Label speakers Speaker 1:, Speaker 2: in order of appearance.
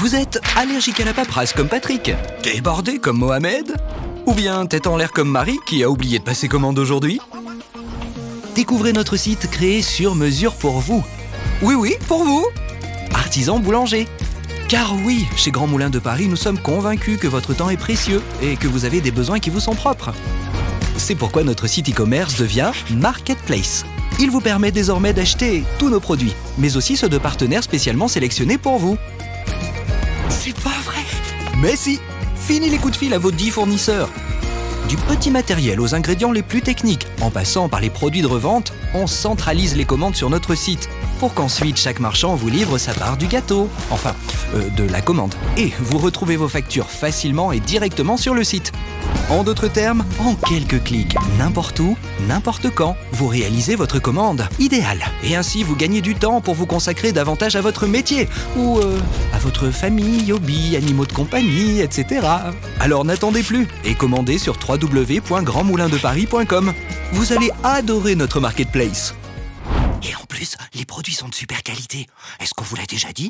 Speaker 1: Vous êtes allergique à la paperasse comme Patrick, débordé comme Mohamed, ou bien tête en l'air comme Marie qui a oublié de passer commande aujourd'hui? Découvrez notre site créé sur mesure pour vous. Oui, pour vous! Artisan boulanger. Car oui, chez Grand Moulin de Paris, nous sommes convaincus que votre temps est précieux et que vous avez des besoins qui vous sont propres. C'est pourquoi notre site e-commerce devient Marketplace. Il vous permet désormais d'acheter tous nos produits, mais aussi ceux de partenaires spécialement sélectionnés pour vous. C'est pas vrai! Mais si! Fini les coups de fil à vos 10 fournisseurs. Du petit matériel aux ingrédients les plus techniques, en passant par les produits de revente, on centralise les commandes sur notre site pour qu'ensuite chaque marchand vous livre sa part du gâteau, enfin, de la commande. Et vous retrouvez vos factures facilement et directement sur le site. En d'autres termes, en quelques clics, n'importe où, n'importe quand, vous réalisez votre commande idéale. Et ainsi, vous gagnez du temps pour vous consacrer davantage à votre métier ou à votre famille, hobby, animaux de compagnie, etc. Alors n'attendez plus et commandez sur www.grandmoulindeparis.com. Vous allez adorer notre marketplace. Et en plus, les produits sont de super qualité. Est-ce qu'on vous l'a déjà dit ?